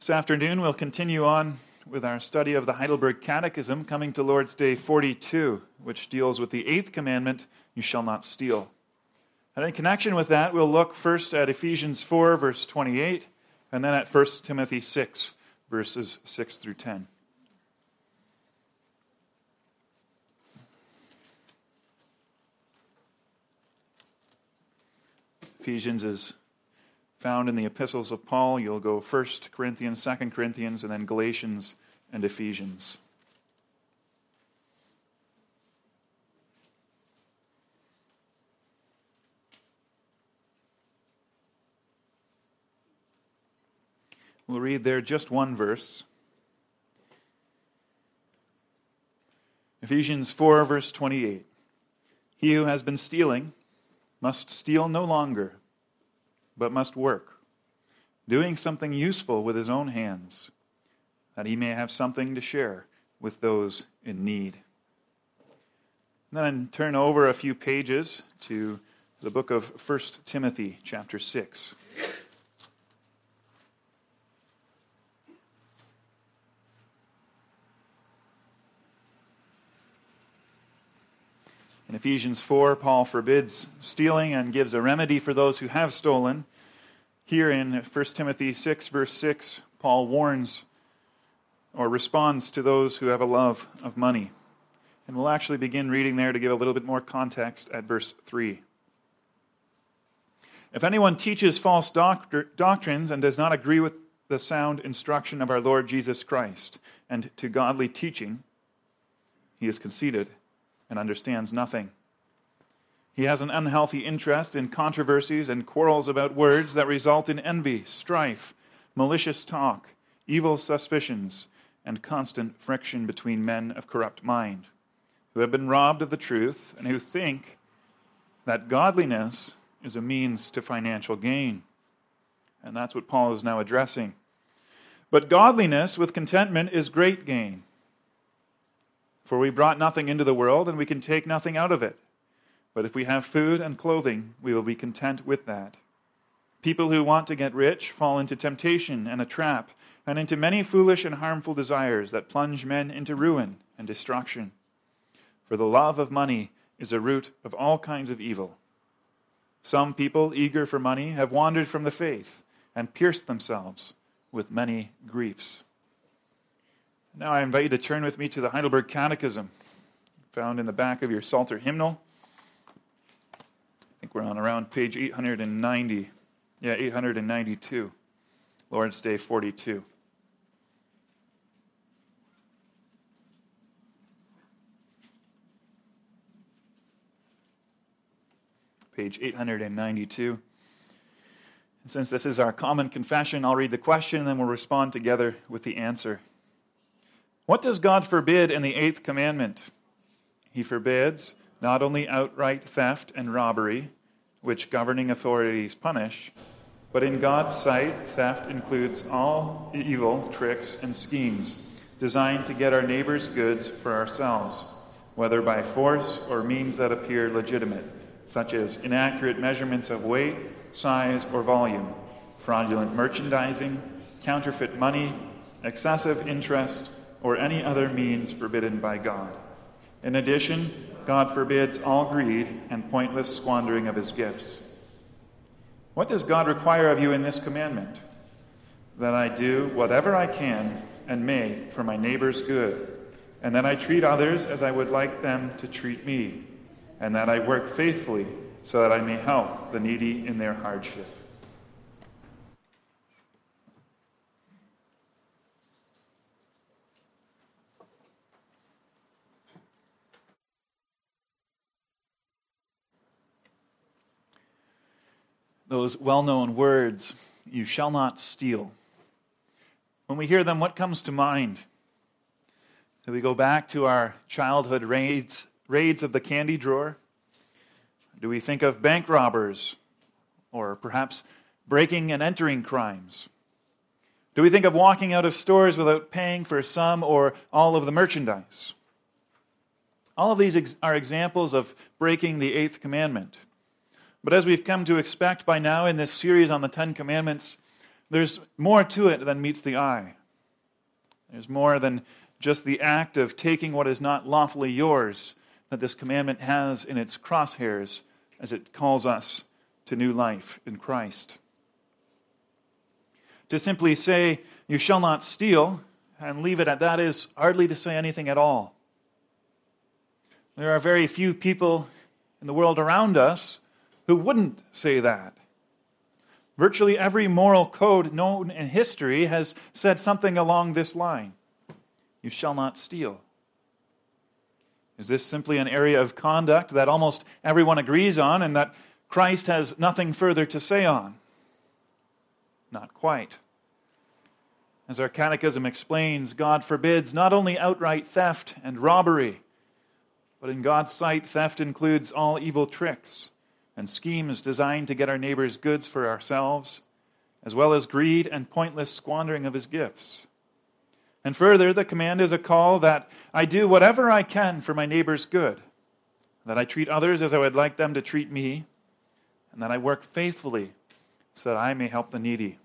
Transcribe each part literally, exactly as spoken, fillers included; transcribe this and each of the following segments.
This afternoon we'll continue on with our study of the Heidelberg Catechism, coming to Lord's Day forty-two, which deals with the eighth commandment, you shall not steal. And in connection with that, we'll look first at Ephesians four, verse twenty-eight, and then at First Timothy six, verses six through ten. Ephesians is found in the epistles of Paul. You'll go First Corinthians, Second Corinthians, and then Galatians and Ephesians. We'll read there just one verse. Ephesians four, verse twenty-eight. He who has been stealing must steal no longer, but must work, doing something useful with his own hands, that he may have something to share with those in need. And then turn over a few pages to the book of First Timothy, chapter six. In Ephesians four, Paul forbids stealing and gives a remedy for those who have stolen. Here in First Timothy six, verse six, Paul warns or responds to those who have a love of money. And we'll actually begin reading there to give a little bit more context at verse three. If anyone teaches false doctr- doctrines and does not agree with the sound instruction of our Lord Jesus Christ and to godly teaching, he is conceited and understands nothing. He has an unhealthy interest in controversies and quarrels about words that result in envy, strife, malicious talk, evil suspicions, and constant friction between men of corrupt mind, who have been robbed of the truth and who think that godliness is a means to financial gain. And that's what Paul is now addressing. But godliness with contentment is great gain. For we brought nothing into the world, and we can take nothing out of it. But if we have food and clothing, we will be content with that. People who want to get rich fall into temptation and a trap, and into many foolish and harmful desires that plunge men into ruin and destruction. For the love of money is a root of all kinds of evil. Some people, eager for money, have wandered from the faith and pierced themselves with many griefs. Now I invite you to turn with me to the Heidelberg Catechism, found in the back of your Psalter hymnal. I think we're on around page eight hundred ninety. Yeah, eight hundred ninety-two. Lord's Day forty-two. Page eight hundred ninety-two. And since this is our common confession, I'll read the question and then we'll respond together with the answer. What does God forbid in the eighth commandment? He forbids not only outright theft and robbery, which governing authorities punish, but in God's sight, theft includes all evil tricks and schemes designed to get our neighbor's goods for ourselves, whether by force or means that appear legitimate, such as inaccurate measurements of weight, size, or volume, fraudulent merchandising, counterfeit money, excessive interest, or any other means forbidden by God. In addition, God forbids all greed and pointless squandering of his gifts. What does God require of you in this commandment? That I do whatever I can and may for my neighbor's good, and that I treat others as I would like them to treat me, and that I work faithfully so that I may help the needy in their hardship. Those well-known words, you shall not steal. When we hear them, what comes to mind? Do we go back to our childhood raids, raids of the candy drawer? Do we think of bank robbers or perhaps breaking and entering crimes? Do we think of walking out of stores without paying for some or all of the merchandise? All of these ex- are examples of breaking the eighth commandment. But as we've come to expect by now in this series on the Ten Commandments, there's more to it than meets the eye. There's more than just the act of taking what is not lawfully yours that this commandment has in its crosshairs as it calls us to new life in Christ. To simply say, "You shall not steal," and leave it at that is hardly to say anything at all. There are very few people in the world around us who wouldn't say that. Virtually every moral code known in history has said something along this line. You shall not steal. Is this simply an area of conduct that almost everyone agrees on and that Christ has nothing further to say on? Not quite. As our catechism explains, God forbids not only outright theft and robbery, but in God's sight, theft includes all evil tricks and schemes designed to get our neighbor's goods for ourselves, as well as greed and pointless squandering of his gifts. And further, the command is a call that I do whatever I can for my neighbor's good, that I treat others as I would like them to treat me, and that I work faithfully so that I may help the needy.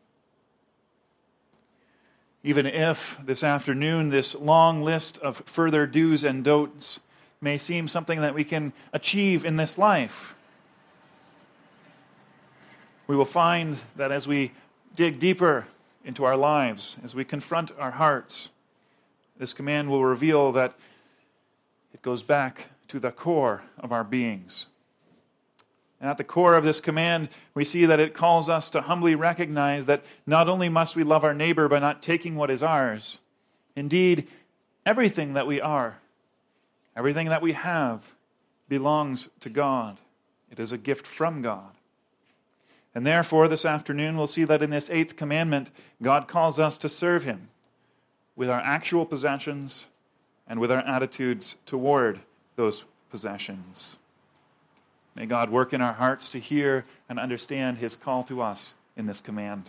Even if this afternoon this long list of further do's and don'ts may seem something that we can achieve in this life, we will find that as we dig deeper into our lives, as we confront our hearts, this command will reveal that it goes back to the core of our beings. And at the core of this command, we see that it calls us to humbly recognize that not only must we love our neighbor by not taking what is ours, indeed, everything that we are, everything that we have, belongs to God. It is a gift from God. And therefore, this afternoon, we'll see that in this eighth commandment, God calls us to serve him with our actual possessions and with our attitudes toward those possessions. May God work in our hearts to hear and understand his call to us in this command.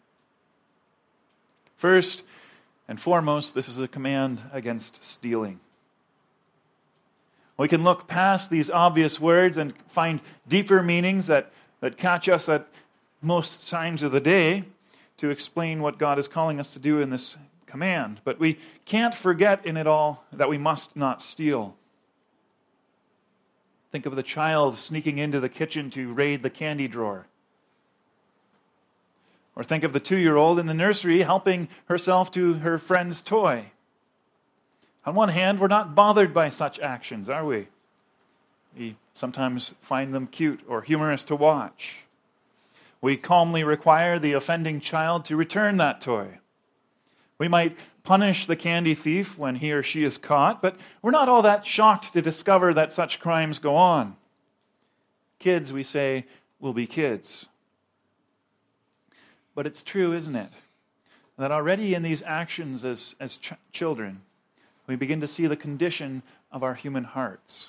First and foremost, this is a command against stealing. We can look past these obvious words and find deeper meanings that, that catch us at most times of the day to explain what God is calling us to do in this command. But we can't forget in it all that we must not steal. Think of the child sneaking into the kitchen to raid the candy drawer. Or think of the two-year-old in the nursery helping herself to her friend's toy. On one hand, we're not bothered by such actions, are we? We sometimes find them cute or humorous to watch. We calmly require the offending child to return that toy. We might punish the candy thief when he or she is caught, but we're not all that shocked to discover that such crimes go on. Kids, we say, will be kids. But it's true, isn't it? That already in these actions as, as ch- children, we begin to see the condition of our human hearts.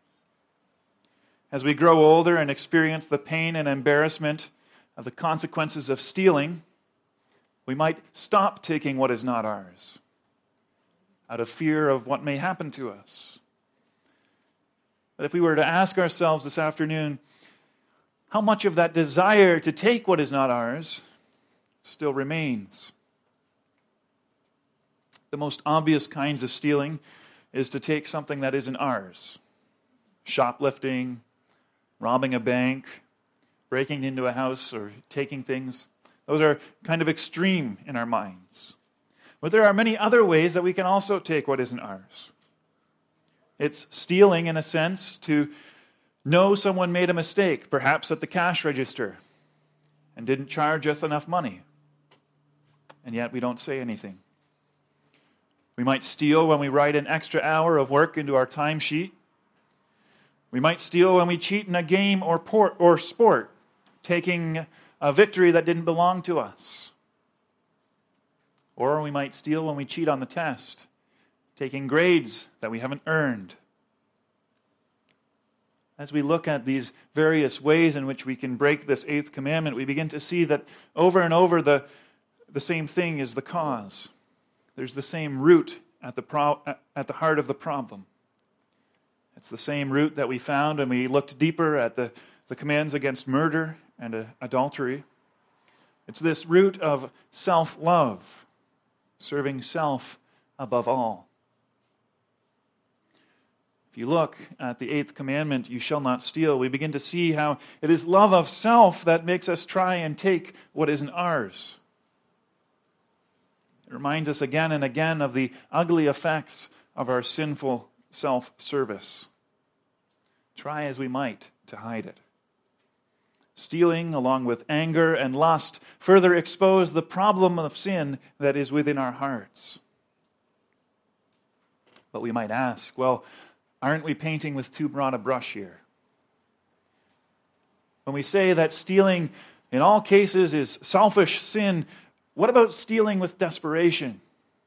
As we grow older and experience the pain and embarrassment of the consequences of stealing, we might stop taking what is not ours out of fear of what may happen to us. But if we were to ask ourselves this afternoon, how much of that desire to take what is not ours still remains? The most obvious kinds of stealing is to take something that isn't ours. Shoplifting, robbing a bank, breaking into a house, or taking things. Those are kind of extreme in our minds. But there are many other ways that we can also take what isn't ours. It's stealing, in a sense, to know someone made a mistake, perhaps at the cash register, and didn't charge us enough money. And yet we don't say anything. We might steal when we write an extra hour of work into our timesheet. We might steal when we cheat in a game or port or sport, taking a victory that didn't belong to us. Or we might steal when we cheat on the test, taking grades that we haven't earned. As we look at these various ways in which we can break this eighth commandment, we begin to see that over and over the, the same thing is the cause. There's the same root at the pro- at the heart of the problem. It's the same root that we found when we looked deeper at the, the commands against murder and uh, adultery. It's this root of self-love, serving self above all. If you look at the eighth commandment, you shall not steal, we begin to see how it is love of self that makes us try and take what isn't ours. It reminds us again and again of the ugly effects of our sinful self-service. Try as we might to hide it. Stealing, along with anger and lust, further expose the problem of sin that is within our hearts. But we might ask, well, aren't we painting with too broad a brush here? When we say that stealing in all cases is selfish sin, what about stealing with desperation?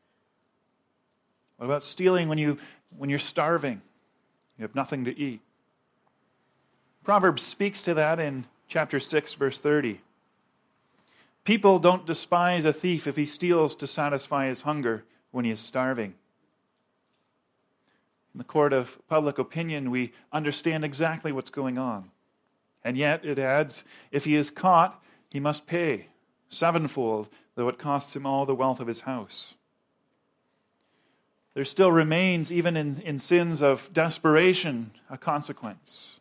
What about stealing when you when you're starving? You have nothing to eat. Proverbs speaks to that in chapter six, verse thirty. People don't despise a thief if he steals to satisfy his hunger when he is starving. In the court of public opinion, we understand exactly what's going on. And yet, it adds, if he is caught, he must pay sevenfold, though it costs him all the wealth of his house. There still remains, even in, in sins of desperation, a consequence.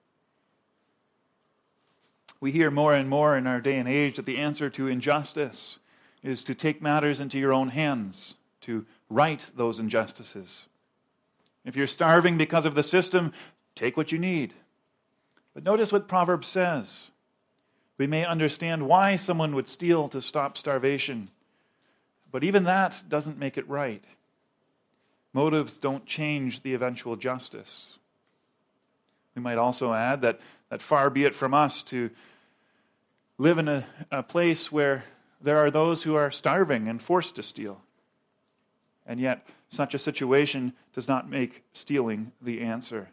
We hear more and more in our day and age that the answer to injustice is to take matters into your own hands, to right those injustices. If you're starving because of the system, take what you need. But notice what Proverbs says. We may understand why someone would steal to stop starvation, but even that doesn't make it right. Motives don't change the eventual justice. We might also add that, that far be it from us to live in a, a place where there are those who are starving and forced to steal. And yet, such a situation does not make stealing the answer.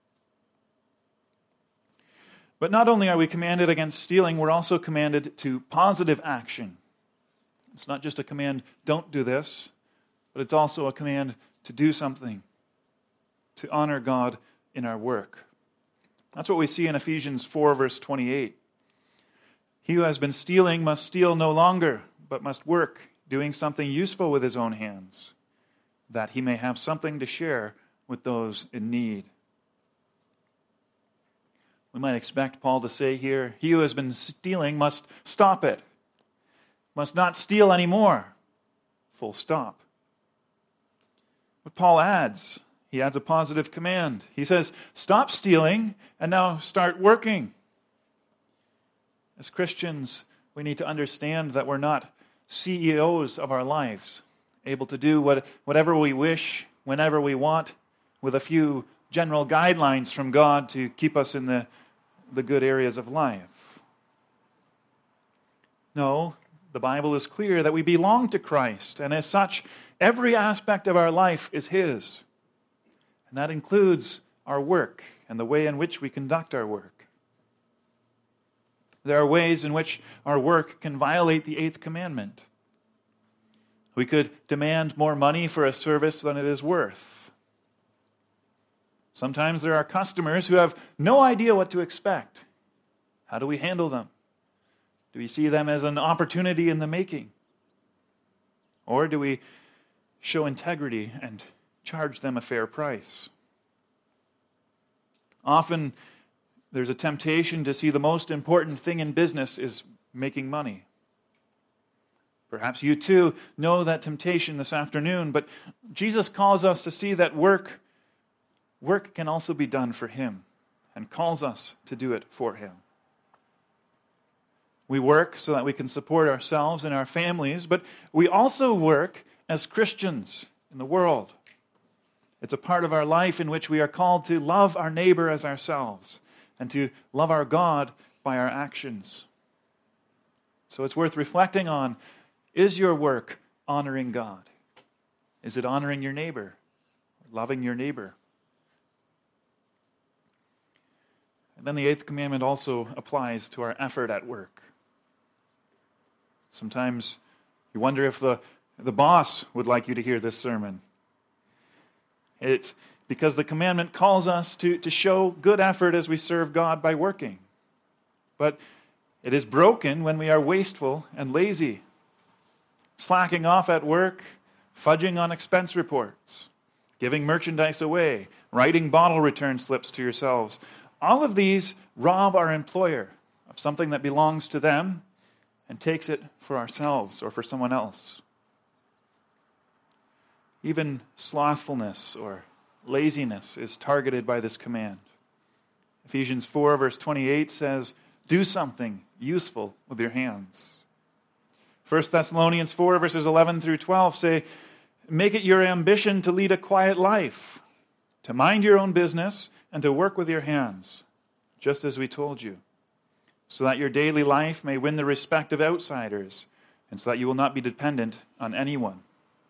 But not only are we commanded against stealing, we're also commanded to positive action. It's not just a command, don't do this, but it's also a command to do something, to honor God in our work. That's what we see in Ephesians four, verse twenty-eight. He who has been stealing must steal no longer, but must work, doing something useful with his own hands, that he may have something to share with those in need. We might expect Paul to say here, he who has been stealing must stop it, must not steal anymore. Full stop. But Paul adds, he adds a positive command. He says, stop stealing and now start working. As Christians, we need to understand that we're not C E Os of our lives, able to do what, whatever we wish, whenever we want, with a few general guidelines from God to keep us in the, the good areas of life. No, the Bible is clear that we belong to Christ, and as such, every aspect of our life is His. And that includes our work and the way in which we conduct our work. There are ways in which our work can violate the eighth commandment. We could demand more money for a service than it is worth. Sometimes there are customers who have no idea what to expect. How do we handle them? Do we see them as an opportunity in the making? Or do we show integrity and charge them a fair price? Often there's a temptation to see the most important thing in business is making money. Perhaps you too know that temptation this afternoon, but Jesus calls us to see that work, work can also be done for Him and calls us to do it for Him. We work so that we can support ourselves and our families, but we also work as Christians in the world. It's a part of our life in which we are called to love our neighbor as ourselves and to love our God by our actions. So it's worth reflecting on, is your work honoring God? Is it honoring your neighbor, loving your neighbor? And then the eighth commandment also applies to our effort at work. Sometimes you wonder if the, the boss would like you to hear this sermon. It's because the commandment calls us to, to show good effort as we serve God by working. But It is broken when we are wasteful and lazy, slacking off at work, fudging on expense reports, giving merchandise away, writing bottle return slips to yourselves. All of these rob our employer of something that belongs to them and takes it for ourselves or for someone else. Even slothfulness or laziness is targeted by this command. Ephesians four, verse twenty-eight says, do something useful with your hands. First Thessalonians four, verses eleven through twelve say, make it your ambition to lead a quiet life, to mind your own business, and to work with your hands, just as we told you, so that your daily life may win the respect of outsiders, and so that you will not be dependent on anyone.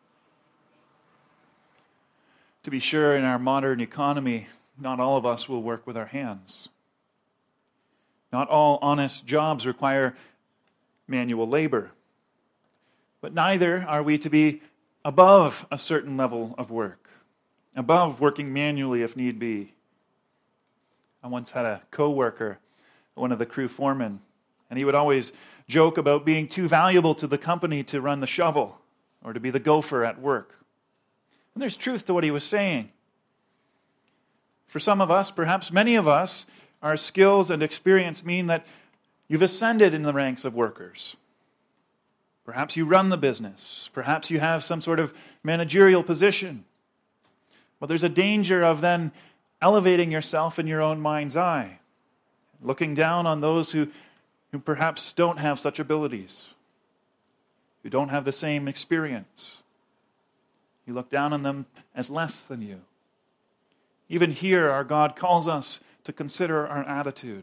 To be sure, in our modern economy, not all of us will work with our hands. Not all honest jobs require manual labor. But neither are we to be above a certain level of work, above working manually if need be. I once had a co-worker, one of the crew foremen, and he would always joke about being too valuable to the company to run the shovel or to be the gopher at work. And there's truth to what he was saying. For some of us, perhaps many of us, our skills and experience mean that you've ascended in the ranks of workers. Perhaps you run the business. Perhaps you have some sort of managerial position. But there's a danger of then elevating yourself in your own mind's eye, looking down on those who, who perhaps don't have such abilities, who don't have the same experience. You look down on them as less than you. Even here, our God calls us to consider our attitude.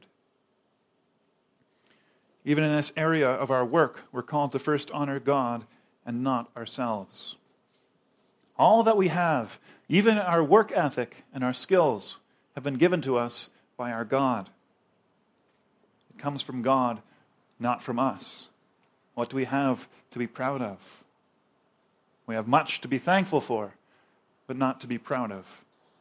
Even in this area of our work, we're called to first honor God and not ourselves. All that we have, even our work ethic and our skills, have been given to us by our God. It comes from God, not from us. What do we have to be proud of? We have much to be thankful for, but not to be proud of.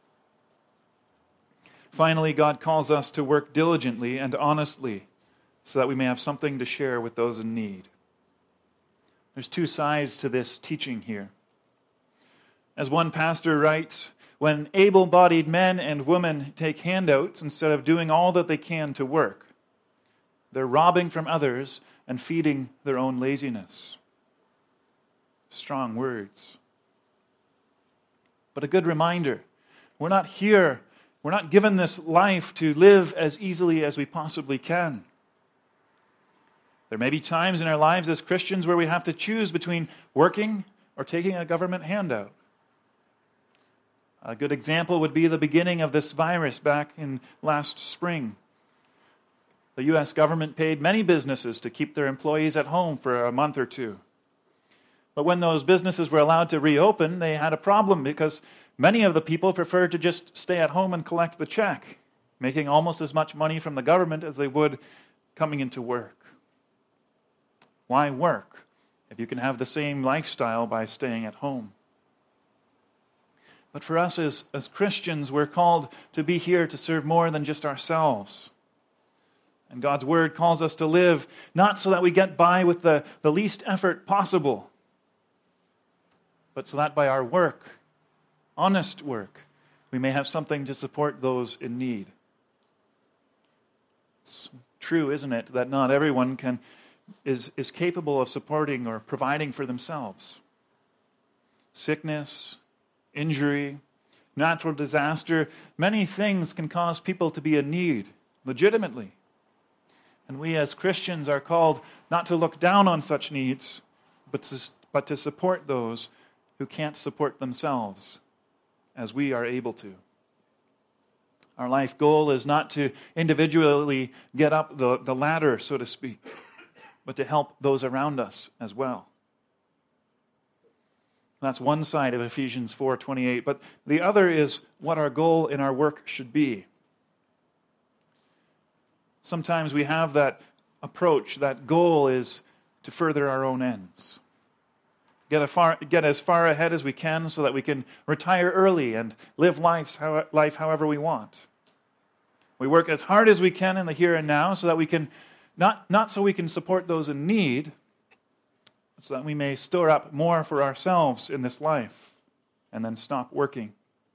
Finally, God calls us to work diligently and honestly so that we may have something to share with those in need. There's two sides to this teaching here. As one pastor writes, when able-bodied men and women take handouts instead of doing all that they can to work, they're robbing from others and feeding their own laziness. Strong words. But a good reminder, we're not here, we're not given this life to live as easily as we possibly can. There may be times in our lives as Christians where we have to choose between working or taking a government handout. A good example would be the beginning of this virus back in last spring. The U S government paid many businesses to keep their employees at home for a month or two. But when those businesses were allowed to reopen, they had a problem because many of the people preferred to just stay at home and collect the check, making almost as much money from the government as they would coming into work. Why work if you can have the same lifestyle by staying at home? But for us as, as Christians, we're called to be here to serve more than just ourselves. And God's Word calls us to live not so that we get by with the, the least effort possible, but so that by our work, honest work, we may have something to support those in need. It's true, isn't it, that not everyone can is, is capable of supporting or providing for themselves. Sickness, injury, natural disaster, many things can cause people to be in need, legitimately. And we as Christians are called not to look down on such needs, but to, but to support those who can't support themselves, as we are able to. Our life goal is not to individually get up the, the ladder, so to speak, but to help those around us as well. That's one side of Ephesians four twenty-eight, but the other is what our goal in our work should be. Sometimes we have that approach, that goal is to further our own ends. Get, a far, get as far ahead as we can so that we can retire early and live life, life however we want. We work as hard as we can in the here and now so that we can Not, not so we can support those in need, but so that we may store up more for ourselves in this life and then stop working.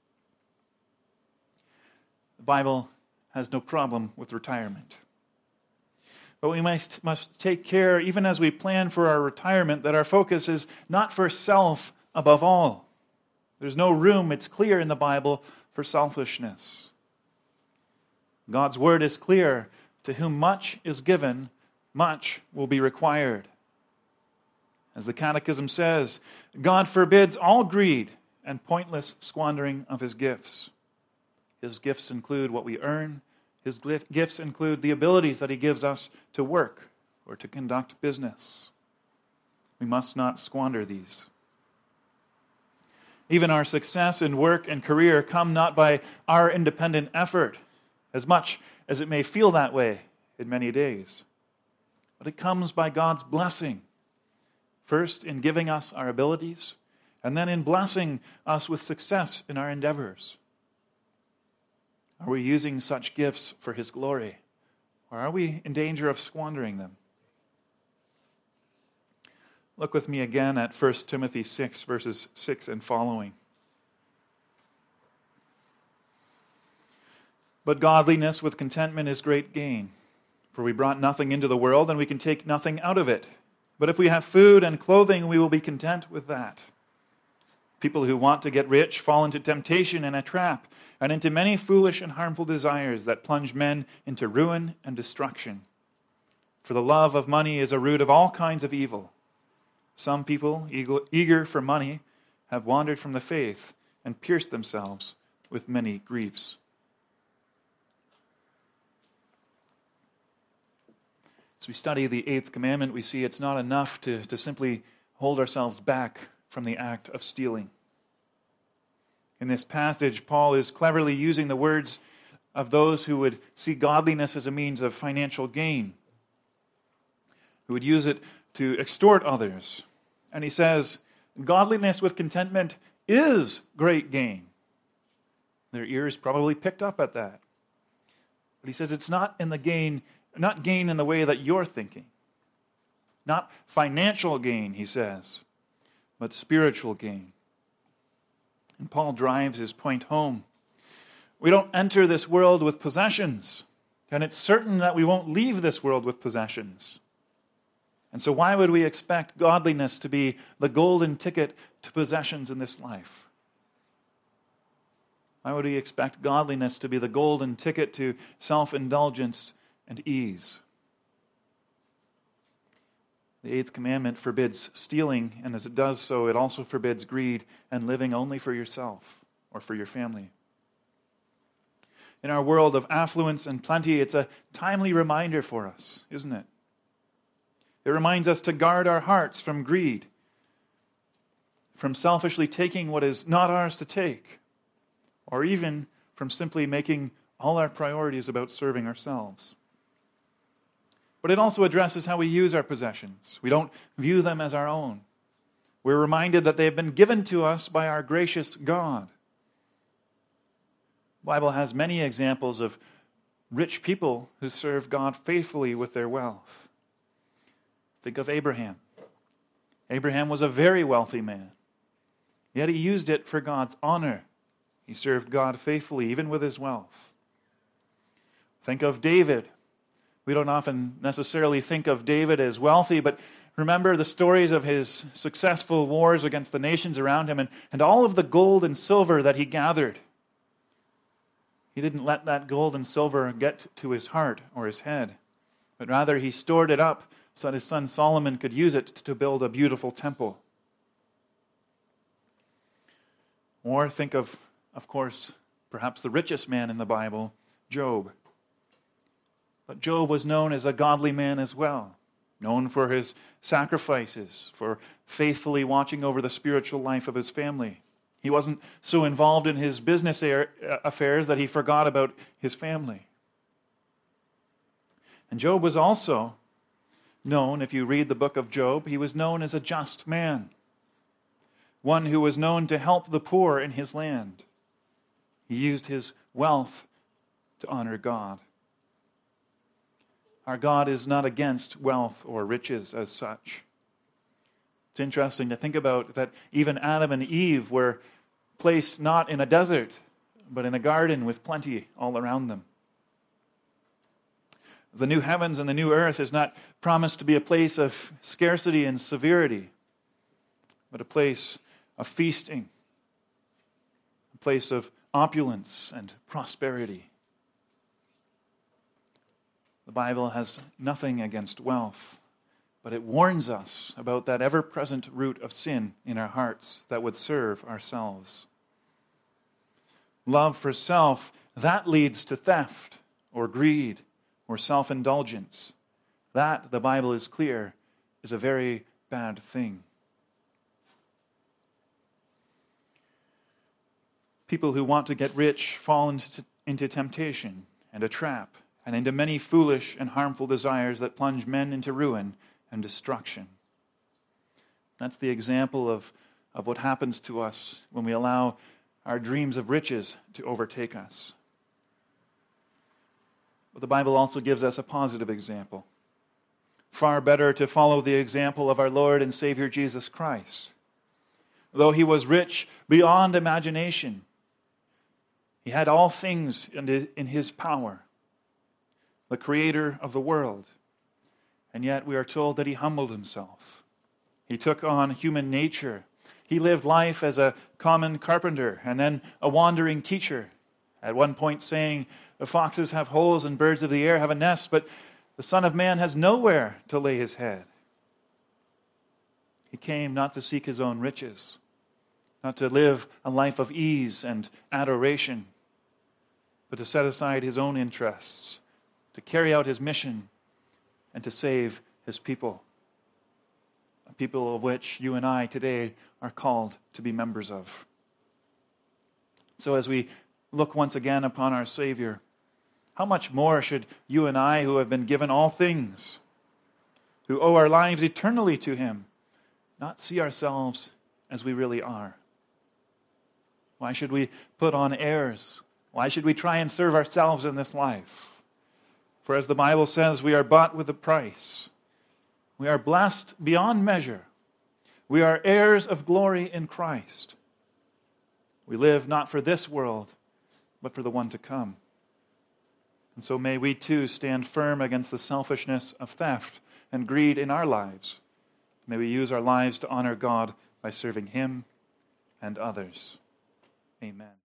The Bible has no problem with retirement. But we must, must take care, even as we plan for our retirement, that our focus is not for self above all. There's no room, it's clear in the Bible, for selfishness. God's word is clear. To whom much is given, much will be required. As the Catechism says, God forbids all greed and pointless squandering of his gifts. His gifts include what we earn. His gifts include the abilities that he gives us to work or to conduct business. We must not squander these. Even our success in work and career come not by our independent effort, as much as it may feel that way in many days, but it comes by God's blessing, first in giving us our abilities, and then in blessing us with success in our endeavors. Are we using such gifts for his glory, or are we in danger of squandering them? Look with me again at First Timothy six, verses six and following. But godliness with contentment is great gain, for we brought nothing into the world, and we can take nothing out of it. But if we have food and clothing, we will be content with that. People who want to get rich fall into temptation and a trap, and into many foolish and harmful desires that plunge men into ruin and destruction. For the love of money is a root of all kinds of evil. Some people, eager for money, have wandered from the faith and pierced themselves with many griefs. As we study the eighth commandment, we see it's not enough to, to simply hold ourselves back from the act of stealing. In this passage, Paul is cleverly using the words of those who would see godliness as a means of financial gain, who would use it to extort others. And he says, godliness with contentment is great gain. Their ears probably picked up at that. But he says it's not in the gain, not gain in the way that you're thinking. Not financial gain, he says, but spiritual gain. And Paul drives his point home. We don't enter this world with possessions, and it's certain that we won't leave this world with possessions. And so why would we expect godliness to be the golden ticket to possessions in this life? Why would we expect godliness to be the golden ticket to self-indulgence and ease? The eighth commandment forbids stealing, and as it does so, it also forbids greed and living only for yourself or for your family. In our world of affluence and plenty, it's a timely reminder for us, isn't it? It reminds us to guard our hearts from greed, from selfishly taking what is not ours to take, or even from simply making all our priorities about serving ourselves. But it also addresses how we use our possessions. We don't view them as our own. We're reminded that they have been given to us by our gracious God. The Bible has many examples of rich people who serve God faithfully with their wealth. Think of Abraham. Abraham was a very wealthy man, yet he used it for God's honor. He served God faithfully, even with his wealth. Think of David. We don't often necessarily think of David as wealthy, but remember the stories of his successful wars against the nations around him and, and all of the gold and silver that he gathered. He didn't let that gold and silver get to his heart or his head, but rather he stored it up so that his son Solomon could use it to build a beautiful temple. Or think of, of course, perhaps the richest man in the Bible, Job. But Job was known as a godly man as well, known for his sacrifices, for faithfully watching over the spiritual life of his family. He wasn't so involved in his business affairs that he forgot about his family. And Job was also known, if you read the book of Job, he was known as a just man, one who was known to help the poor in his land. He used his wealth to honor God. Our God is not against wealth or riches as such. It's interesting to think about that even Adam and Eve were placed not in a desert, but in a garden with plenty all around them. The new heavens and the new earth is not promised to be a place of scarcity and severity, but a place of feasting, a place of opulence and prosperity. The Bible has nothing against wealth, but it warns us about that ever-present root of sin in our hearts that would serve ourselves. Love for self, that leads to theft or greed or self-indulgence. That, the Bible is clear, is a very bad thing. People who want to get rich fall into, into temptation and a trap and into many foolish and harmful desires that plunge men into ruin and destruction. That's the example of, of what happens to us when we allow our dreams of riches to overtake us. But the Bible also gives us a positive example. Far better to follow the example of our Lord and Savior Jesus Christ. Though he was rich beyond imagination, he had all things in his power, the creator of the world. And yet we are told that he humbled himself. He took on human nature. He lived life as a common carpenter and then a wandering teacher. At one point saying, the foxes have holes and birds of the air have a nest, but the Son of Man has nowhere to lay his head. He came not to seek his own riches, not to live a life of ease and adoration, but to set aside his own interests, to carry out his mission, and to save his people. A people of which you and I today are called to be members of. So as we look once again upon our Savior, how much more should you and I, who have been given all things, who owe our lives eternally to him, not see ourselves as we really are? Why should we put on airs? Why should we try and serve ourselves in this life? For as the Bible says, we are bought with a price. We are blessed beyond measure. We are heirs of glory in Christ. We live not for this world, but for the one to come. And so may we too stand firm against the selfishness of theft and greed in our lives. May we use our lives to honor God by serving him and others. Amen.